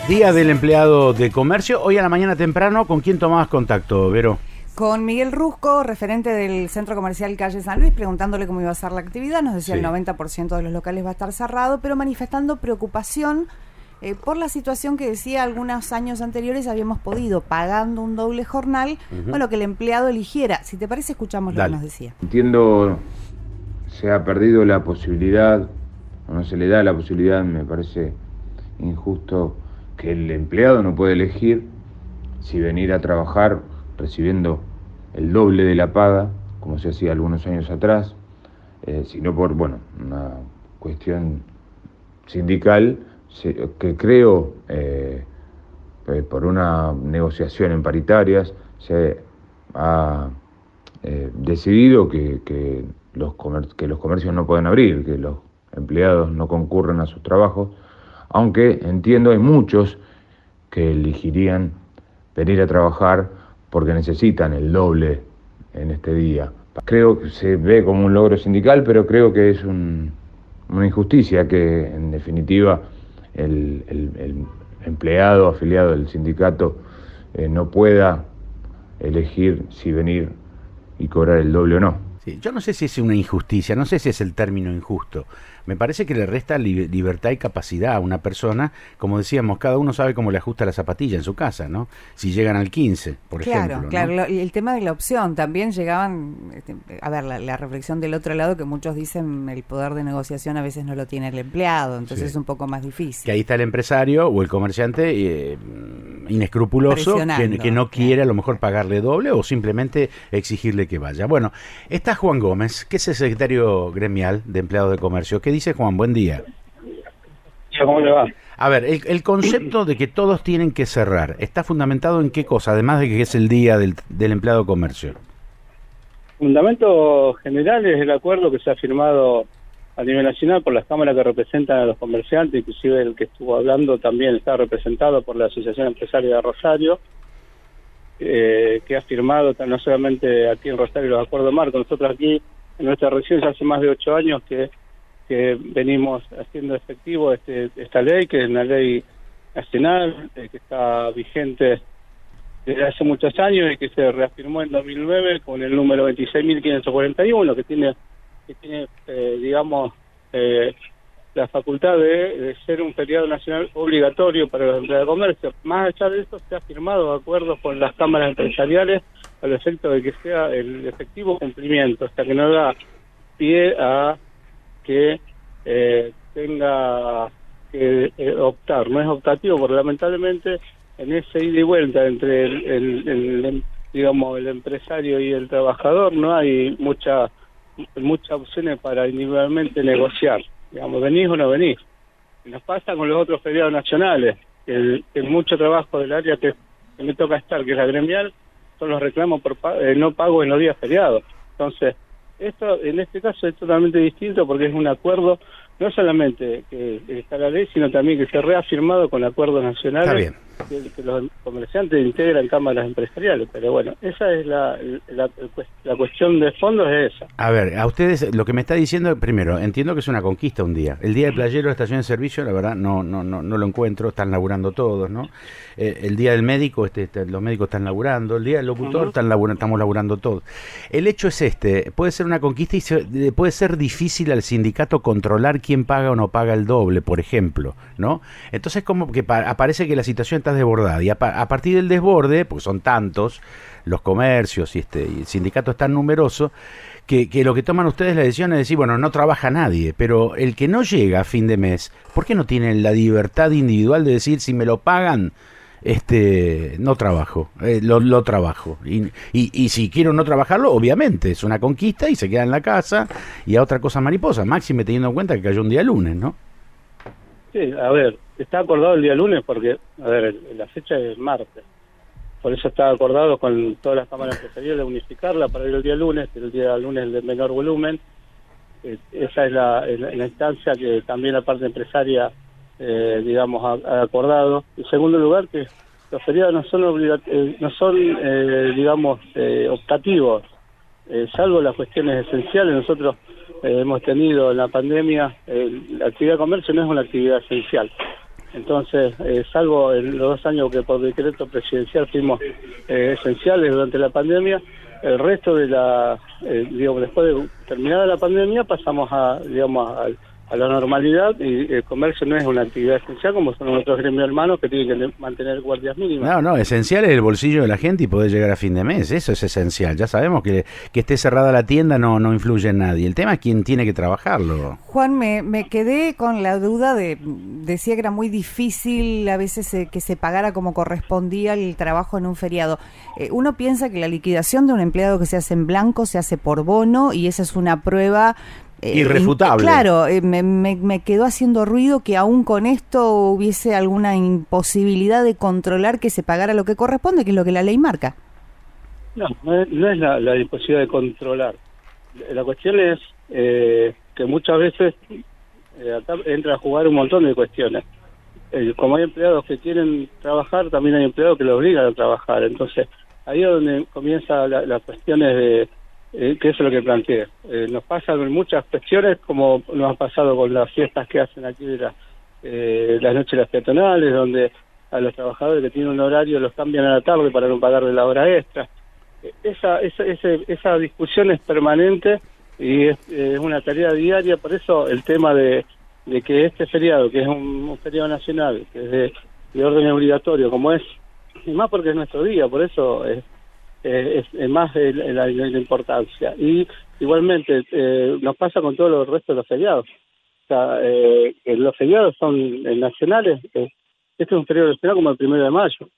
Día del empleado de comercio. Hoy a la mañana temprano, ¿con quién tomabas contacto, Vero? Con Miguel Rusco, referente del Centro Comercial Calle San Luis, preguntándole cómo iba a ser la actividad. Nos decía el 90% de los locales va a estar cerrado, pero manifestando preocupación por la situación que decía algunos años anteriores habíamos podido, pagando un doble jornal, bueno, que el empleado eligiera. Si te parece, escuchamos lo que nos decía. Entiendo, se ha perdido la posibilidad, o no se le da la posibilidad, me parece injusto que el empleado no puede elegir si venir a trabajar recibiendo el doble de la paga, como se hacía algunos años atrás, sino por, una cuestión sindical, que creo, por una negociación en paritarias, se ha decidido que los comercios no pueden abrir, que los empleados no concurren a sus trabajos, aunque entiendo hay muchos que elegirían venir a trabajar porque necesitan el doble en este día. Creo que se ve como un logro sindical, pero creo que es una injusticia que, en definitiva, el empleado afiliado del sindicato no pueda elegir si venir y cobrar el doble o no. Sí, yo no sé si es una injusticia, no sé si es el término injusto. Me parece que le resta libertad y capacidad a una persona. Como decíamos, cada uno sabe cómo le ajusta la zapatilla en su casa, ¿no? Si llegan al 15, por ejemplo, ¿no? Claro, el tema de la opción. También llegaban, a ver, la reflexión del otro lado, que muchos dicen el poder de negociación a veces no lo tiene el empleado, entonces es un poco más difícil. Que ahí está el empresario o el comerciante inescrupuloso que no quiere a lo mejor pagarle doble o simplemente exigirle que vaya. Bueno, está Juan Gómez, que es el secretario gremial de empleados de comercio. ¿Qué dice Juan? Buen día. ¿Cómo le va? A ver, el concepto de que todos tienen que cerrar, ¿está fundamentado en qué cosa? Además de que es el día del empleado de comercio. Fundamento general es el acuerdo que se ha firmado a nivel nacional por las cámaras que representan a los comerciantes, inclusive el que estuvo hablando también está representado por la Asociación Empresaria de Rosario, que ha firmado no solamente aquí en Rosario los acuerdos marcos. Nosotros aquí en nuestra región ya hace más de 8 años que venimos haciendo efectivo esta ley, que es una ley nacional, que está vigente desde hace muchos años y que se reafirmó en 2009 con el número 26.541, que tiene la facultad de ser un feriado nacional obligatorio para los empleados de comercio. Más allá de eso, se ha firmado acuerdos con las cámaras empresariales al efecto de que sea el efectivo cumplimiento, hasta que no da pie a que tenga que optar. No es optativo, porque lamentablemente en ese ida y vuelta entre el empresario y el trabajador no hay muchas opciones para individualmente negociar. Digamos, venís o no venís. Y nos pasa con los otros feriados nacionales, que mucho trabajo del área que me toca estar, que es la gremial, son los reclamos por no pago en los días feriados. Entonces, esto en este caso es totalmente distinto porque es un acuerdo, no solamente que está la ley, sino también que se ha reafirmado con acuerdos nacionales que los comerciantes integran cámaras empresariales. Pero bueno, esa es la cuestión de fondo, es esa. A ver, a ustedes lo que me está diciendo, primero, entiendo que es una conquista un día. El día del playero de estación de servicio, la verdad, no lo encuentro, están laburando todos, ¿no? El día del médico, los médicos están laburando, el día del locutor estamos laburando todos. El hecho es puede ser una conquista y puede ser difícil al sindicato controlar quién paga o no paga el doble, por ejemplo, ¿no? Entonces como que aparece que la situación está desbordada y a partir del desborde, porque son tantos los comercios y el sindicato es tan numeroso, que lo que toman ustedes la decisión es decir, bueno, no trabaja nadie, pero el que no llega a fin de mes, ¿por qué no tienen la libertad individual de decir, si me lo pagan, no trabajo, lo trabajo, y si quiero no trabajarlo, obviamente es una conquista y se queda en la casa y a otra cosa mariposa, máxime teniendo en cuenta que cayó un día lunes, ¿no? Sí, a ver, está acordado el día lunes porque, a ver, la fecha es martes, por eso está acordado con todas las cámaras empresariales de unificarla para ir el día lunes de menor volumen. Esa es la instancia que también la parte empresaria ha acordado. En segundo lugar, que los feriados no son optativos, salvo las cuestiones esenciales. Nosotros hemos tenido en la pandemia, la actividad de comercio no es una actividad esencial. Entonces, salvo en los 2 años que por decreto presidencial fuimos esenciales durante la pandemia, el resto de digamos, después de terminada la pandemia pasamos digamos, a la normalidad, y el comercio no es una actividad esencial como son otros gremios hermanos que tienen que mantener guardias mínimas. No, esencial es el bolsillo de la gente y poder llegar a fin de mes, eso es esencial. Ya sabemos que esté cerrada la tienda no influye en nadie. El tema es quién tiene que trabajarlo. Juan, me quedé con la duda decía que era muy difícil a veces que se pagara como correspondía el trabajo en un feriado. Uno piensa que la liquidación de un empleado que se hace en blanco se hace por bono, y esa es una prueba irrefutable. Claro, me quedó haciendo ruido que aún con esto hubiese alguna imposibilidad de controlar que se pagara lo que corresponde, que es lo que la ley marca. No es la imposibilidad de controlar. La cuestión es que muchas veces acá entra a jugar un montón de cuestiones. Como hay empleados que quieren trabajar, también hay empleados que lo obligan a trabajar. Entonces, ahí es donde comienzan las cuestiones de que eso es lo que planteé. Nos pasan muchas cuestiones, como nos ha pasado con las fiestas que hacen aquí de las noches las peatonales, donde a los trabajadores que tienen un horario los cambian a la tarde para no pagarle la hora extra. Esa discusión es permanente y es una tarea diaria. Por eso el tema de que este feriado, que es un feriado nacional, que es de orden obligatorio, como es, y más porque es nuestro día, por eso es más la importancia. Y igualmente nos pasa con todo el resto de los feriados. O sea, los feriados son nacionales. Este es un feriado nacional como el 1 de mayo.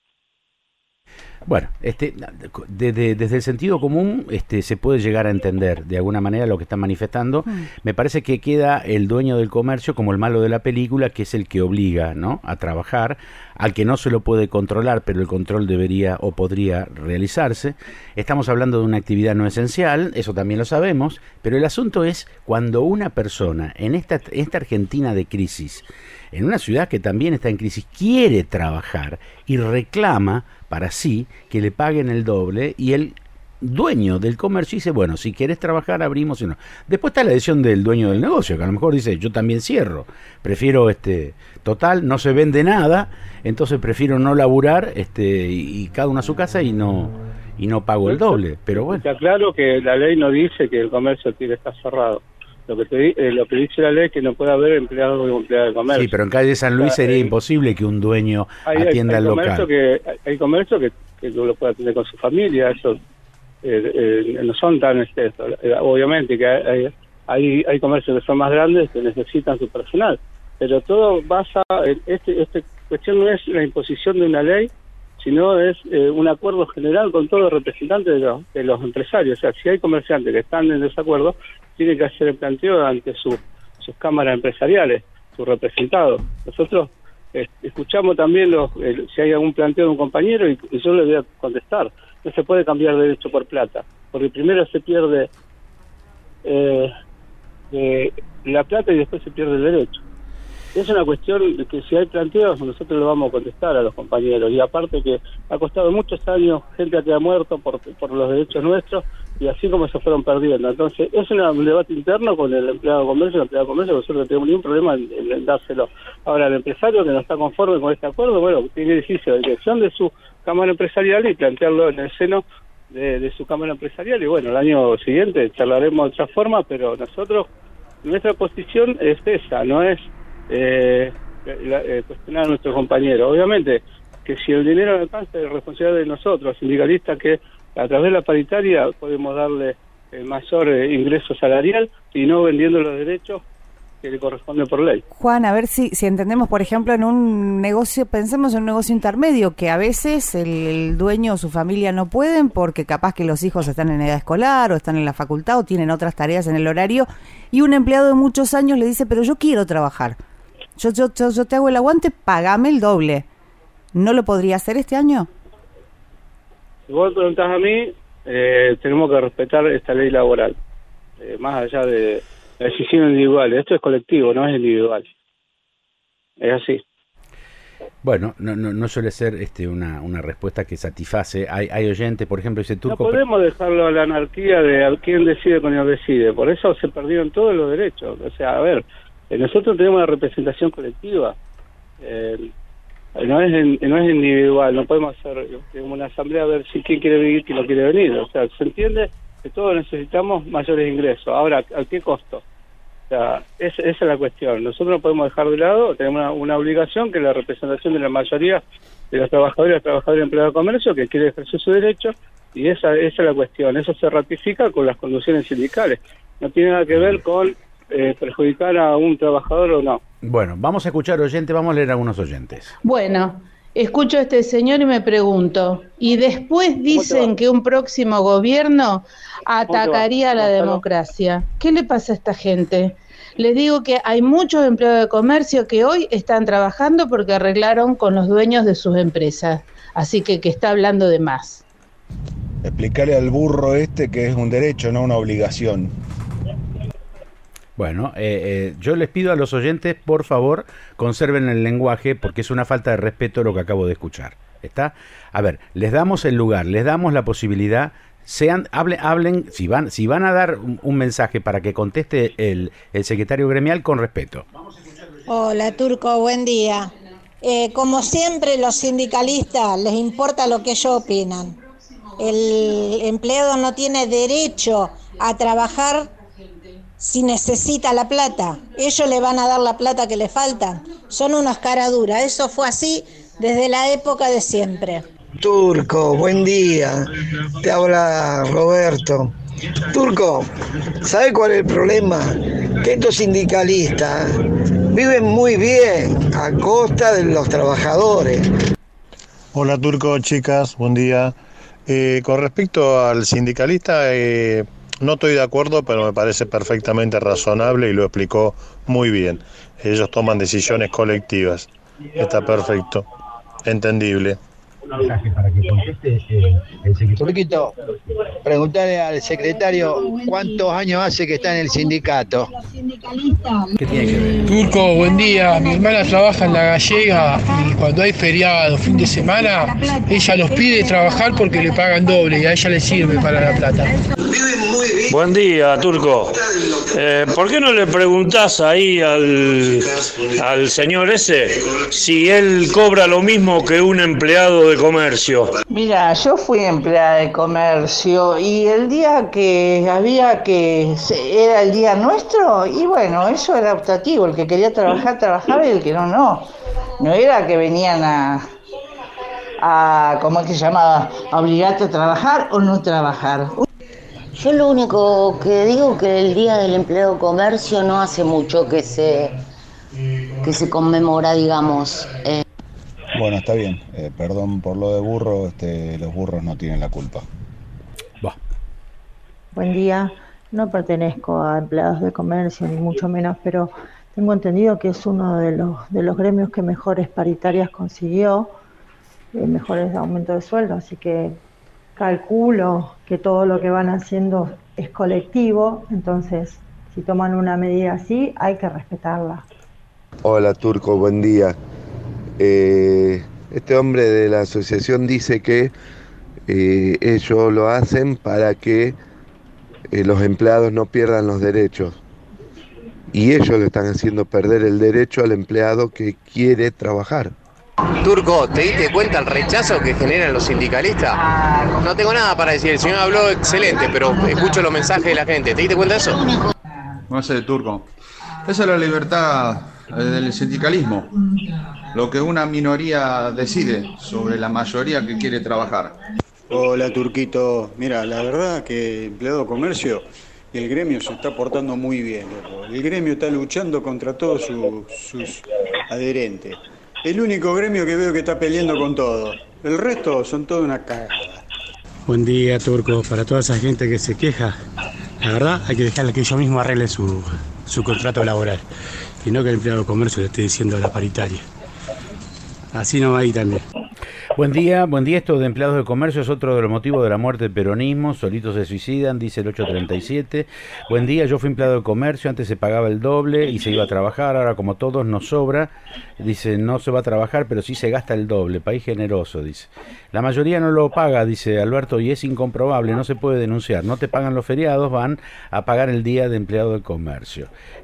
Bueno, desde el sentido común se puede llegar a entender de alguna manera lo que están manifestando. Me parece que queda el dueño del comercio como el malo de la película, que es el que obliga, ¿no?, a trabajar, al que no se lo puede controlar, pero el control debería o podría realizarse. Estamos hablando de una actividad no esencial, eso también lo sabemos, pero el asunto es cuando una persona en esta Argentina de crisis, en una ciudad que también está en crisis, quiere trabajar y reclama para sí que le paguen el doble, y el dueño del comercio dice, bueno, si querés trabajar abrimos, y no. Después está la decisión del dueño del negocio, que a lo mejor dice, yo también cierro, prefiero total, no se vende nada, entonces prefiero no laburar y cada uno a su casa y no pago el doble. Pero bueno, está claro que la ley no dice que el comercio tiene que estar cerrado. Lo que dice la ley es que no puede haber empleados o empleadas de comercio. Sí, pero en calle San Luis sería imposible que un dueño atienda al local. Hay comercio que lo puede atender con su familia, eso no son tan obviamente que hay comercios que son más grandes que necesitan su personal, pero todo basa en esta cuestión no es la imposición de una ley, sino es un acuerdo general con todos los representantes de los empresarios. O sea, si hay comerciantes que están en desacuerdo, tienen que hacer el planteo ante sus cámaras empresariales, sus representados. Nosotros escuchamos también si hay algún planteo de un compañero y yo le voy a contestar. No se puede cambiar derecho por plata, porque primero se pierde la plata y después se pierde el derecho. Es una cuestión de que si hay planteos, nosotros lo vamos a contestar a los compañeros. Y aparte que ha costado muchos años gente que ha muerto por los derechos nuestros, y así como se fueron perdiendo. Entonces, es un debate interno con el empleado de comercio. El empleado de comercio, nosotros no tenemos ningún problema en dárselo. Ahora, el empresario que no está conforme con este acuerdo, bueno, tiene que decirse la dirección de su cámara empresarial y plantearlo en el seno de su cámara empresarial. Y bueno, el año siguiente charlaremos de otra forma, pero nosotros, nuestra posición es esa, no es cuestionar a nuestros compañeros. Obviamente que si el dinero no alcanza es responsabilidad de nosotros, sindicalistas, que a través de la paritaria podemos darle el mayor ingreso salarial y no vendiendo los derechos que le corresponden por ley. Juan, a ver si entendemos, por ejemplo, en un negocio, pensemos en un negocio intermedio, que a veces el dueño o su familia no pueden porque capaz que los hijos están en edad escolar o están en la facultad o tienen otras tareas en el horario, y un empleado de muchos años le dice, pero yo quiero trabajar. Yo te hago el aguante, pagame el doble. ¿No lo podría hacer este año? Si vos me preguntás a mí, tenemos que respetar esta ley laboral, más allá de la decisión individual. Esto es colectivo, no es individual. Es así. Bueno, no suele ser una respuesta que satisface. Hay oyentes, por ejemplo, dice Turco... No podemos dejarlo a la anarquía de quién decide con quién decide. Por eso se perdieron todos los derechos. O sea, a ver, nosotros tenemos una representación colectiva. no es individual, no podemos hacer una asamblea a ver si quién quiere venir, quién no quiere venir. O sea, se entiende que todos necesitamos mayores ingresos. Ahora, ¿a qué costo? O sea, esa es la cuestión. Nosotros no podemos dejar de lado, tenemos una obligación, que es la representación de la mayoría de los trabajadores y empleados de comercio que quiere ejercer su derecho, y esa es la cuestión. Eso se ratifica con las conducciones sindicales. No tiene nada que ver con perjudicar a un trabajador o no. Bueno, vamos a escuchar oyentes, vamos a leer a algunos oyentes. Bueno, escucho a este señor y me pregunto, y después dicen que un próximo gobierno atacaría la democracia. ¿Qué le pasa a esta gente? Les digo que hay muchos empleados de comercio que hoy están trabajando porque arreglaron con los dueños de sus empresas, así que está hablando de más. Explicarle al burro que es un derecho, no una obligación. Bueno, yo les pido a los oyentes, por favor, conserven el lenguaje, porque es una falta de respeto lo que acabo de escuchar. ¿Está? A ver, les damos el lugar, les damos la posibilidad, hablen, si van a dar un mensaje para que conteste el secretario gremial, con respeto. Hola, Turco, buen día. Como siempre, los sindicalistas les importa lo que ellos opinan. El empleado no tiene derecho a trabajar si necesita la plata. Ellos le van a dar la plata que le falta. Son unos caraduras. Eso fue así desde la época de siempre. Turco, buen día. Te habla Roberto. Turco, ¿sabe cuál es el problema? Que estos sindicalistas viven muy bien a costa de los trabajadores. Hola Turco, chicas, buen día. Con respecto al sindicalista, no estoy de acuerdo, pero me parece perfectamente razonable y lo explicó muy bien. Ellos toman decisiones colectivas. Está perfecto, entendible. Para que conteste el secretario. Turquito, preguntale al secretario cuántos años hace que está en el sindicato. ¿Qué tiene que ver? Turco, buen día. Mi hermana trabaja en La Gallega y cuando hay feriado, fin de semana, ella los pide trabajar porque le pagan doble y a ella le sirve para la plata. Buen día, Turco. ¿Por qué no le preguntás ahí al señor ese si él cobra lo mismo que un empleado de comercio? Mira, yo fui empleada de comercio y el día que era el día nuestro, y bueno, eso era optativo. El que quería trabajar, trabajaba, y el que no. No era que venían a ¿cómo es que se llamaba? A obligarte a trabajar o no trabajar. Yo lo único que digo que el Día del Empleo de Comercio no hace mucho que se conmemora, digamos. Bueno, está bien. Perdón por lo de burro, los burros no tienen la culpa. Va. Buen día. No pertenezco a empleados de comercio, ni mucho menos, pero tengo entendido que es uno de los gremios que mejores paritarias consiguió, mejores aumentos de sueldo, así que calculo que todo lo que van haciendo es colectivo, entonces si toman una medida así hay que respetarla. Hola Turco, buen día. Este hombre de la asociación dice que ellos lo hacen para que los empleados no pierdan los derechos, y ellos le están haciendo perder el derecho al empleado que quiere trabajar. Turco, ¿te diste cuenta el rechazo que generan los sindicalistas? No tengo nada para decir, el señor habló excelente, pero escucho los mensajes de la gente. ¿Te diste cuenta de eso? No sé, Turco. Esa es la libertad del sindicalismo. Lo que una minoría decide sobre la mayoría que quiere trabajar. Hola, Turquito. Mira, la verdad que empleado de comercio y el gremio se está portando muy bien, loco. El gremio está luchando contra todos sus adherentes. El único gremio que veo que está peleando con todo. El resto son toda una cagada. Buen día, Turco. Para toda esa gente que se queja, la verdad hay que dejarle que ellos mismos arreglen su contrato laboral y no que el empleado de comercio le esté diciendo a la paritaria. Así no va ahí también. Buen día. Esto de empleados de comercio es otro de los motivos de la muerte del peronismo. Solitos se suicidan, dice el 837. Buen día, yo fui empleado de comercio, antes se pagaba el doble y se iba a trabajar, ahora como todos nos sobra, dice, no se va a trabajar, pero sí se gasta el doble, país generoso, dice. La mayoría no lo paga, dice Alberto, y es incomprobable, no se puede denunciar. No te pagan los feriados, van a pagar el día de empleado de comercio.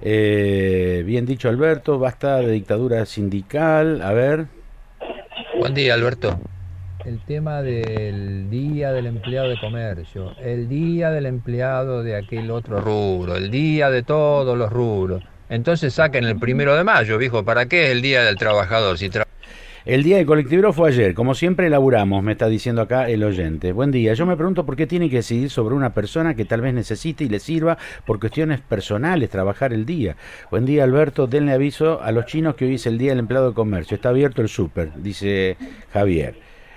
Bien dicho, Alberto, basta de dictadura sindical. A ver. Buen día, Alberto. El tema del día del empleado de comercio, el día del empleado de aquel otro rubro, el día de todos los rubros. Entonces saquen el 1 de mayo, viejo, ¿para qué es el día del trabajador? El día del colectivero fue ayer, como siempre elaboramos, me está diciendo acá el oyente. Buen día, yo me pregunto por qué tiene que decidir sobre una persona que tal vez necesite y le sirva por cuestiones personales trabajar el día. Buen día, Alberto, denle aviso a los chinos que hoy es el día del empleado de comercio, está abierto el súper, dice Javier.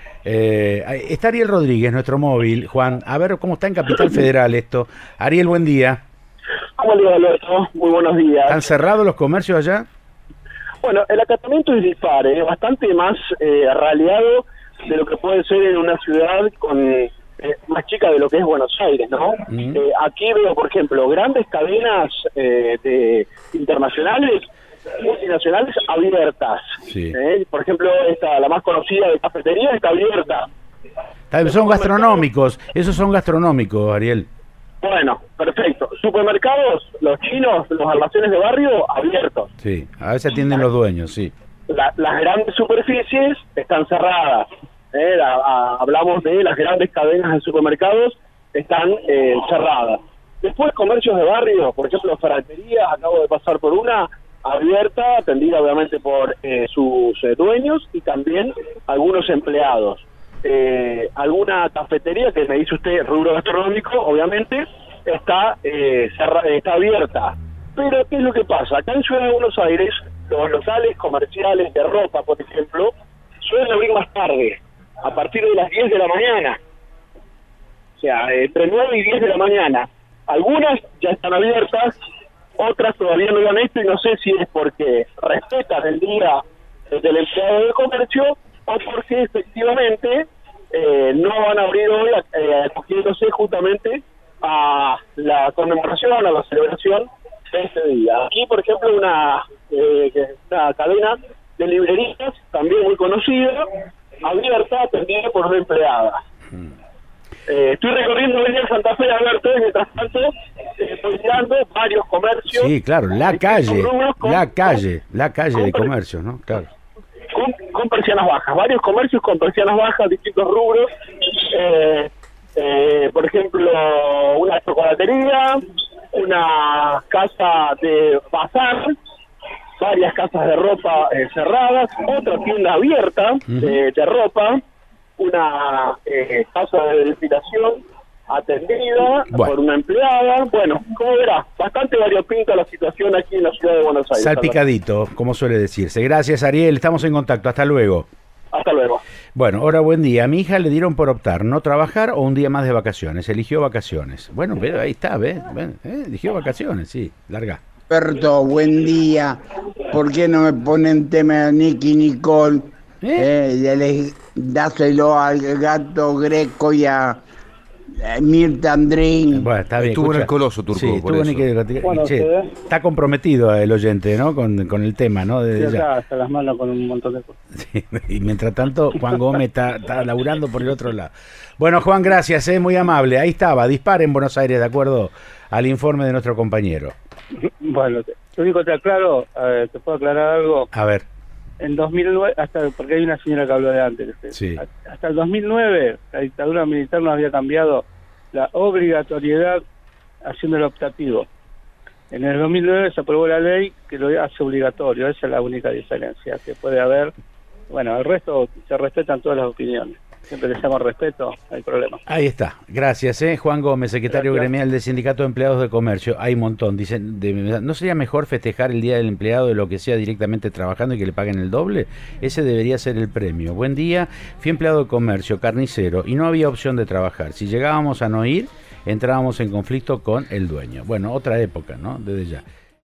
Está Ariel Rodríguez, nuestro móvil, Juan, a ver cómo está en Capital Federal esto. Ariel, buen día. Buen día, Alberto, muy buenos días. ¿Están cerrados los comercios allá? Bueno, el acatamiento es dispar, es bastante más raleado de lo que puede ser en una ciudad con más chica de lo que es Buenos Aires, ¿no? Aquí veo, por ejemplo, grandes cadenas internacionales, multinacionales abiertas. Sí. Por ejemplo, la más conocida de cafetería está abierta. Son gastronómicos, esos son gastronómicos, Ariel. Bueno, perfecto. Supermercados, los chinos, los almacenes de barrio, abiertos. Sí, a veces atienden los dueños, sí. Las grandes superficies están cerradas. Hablamos de las grandes cadenas de supermercados, están cerradas. Después, comercios de barrio, por ejemplo, ferreterías, acabo de pasar por una, abierta, atendida obviamente por sus dueños y también algunos empleados. Alguna cafetería, que me dice usted rubro gastronómico, obviamente está abierta. Pero ¿qué es lo que pasa? Acá en Ciudad de Buenos Aires, los locales comerciales de ropa, por ejemplo, suelen abrir más tarde, a partir de las 10 de la mañana. O sea, entre 9 y 10 de la mañana. Algunas ya están abiertas, otras todavía no lo han hecho, y no sé si es porque respetan el día del empleado de comercio o porque efectivamente no van a abrir hoy acogiéndose justamente a la conmemoración, a la celebración de este día. Aquí, por ejemplo, una cadena de librerías, también muy conocida, abierta, atendida por una empleada. Estoy recorriendo el Santa Fe, Alberto, y mientras tanto estoy mirando varios comercios. Sí, claro, la calle de comercio, ¿no? Claro. Con persianas bajas, varios comercios con persianas bajas, distintos rubros. Por ejemplo, una chocolatería, una casa de bazar, varias casas de ropa cerradas, otra tienda abierta de ropa, una casa de depilación atendida por una empleada. Bueno, como verás, bastante variopinta la situación aquí en la ciudad de Buenos Aires. Salpicadito, como suele decirse. Gracias, Ariel, estamos en contacto, hasta luego. Hasta luego. Bueno, ahora buen día. A mi hija le dieron por optar no trabajar o un día más de vacaciones. Eligió vacaciones. Bueno, pero ahí está, ¿ves? Eligió vacaciones, sí, larga. Alberto, buen día. ¿Por qué no me ponen tema de Nicky Nicole? Dáselo al gato Greco y a Mirta Andrín. Bueno, está bien. Estuvo en el Coloso, Turco, sí, por eso. Bueno, está comprometido el oyente, ¿no? Con el tema, ¿no? Sí, hasta las manos con un montón de cosas. Sí, y mientras tanto, Juan Gómez está laburando por el otro lado. Bueno, Juan, gracias, muy amable. Ahí estaba, dispara en Buenos Aires, de acuerdo al informe de nuestro compañero. Bueno, lo único que te aclaro, ¿te puedo aclarar algo? A ver. En 2009, porque hay una señora que habló de antes, sí. Hasta el 2009 la dictadura militar no había cambiado la obligatoriedad haciendo el optativo. En el 2009 se aprobó la ley que lo hace obligatorio. Esa es la única diferencia que puede haber. Bueno, el resto se respetan todas las opiniones. Siempre les llamo respeto, no hay problema. Ahí está, gracias. Juan Gómez, secretario gremial del Sindicato de Empleados de Comercio. Hay un montón. Dicen, ¿no sería mejor festejar el Día del Empleado de lo que sea directamente trabajando y que le paguen el doble? Ese debería ser el premio. Buen día, fui empleado de comercio, carnicero, y no había opción de trabajar. Si llegábamos a no ir, entrábamos en conflicto con el dueño. Bueno, otra época, ¿no? Desde ya.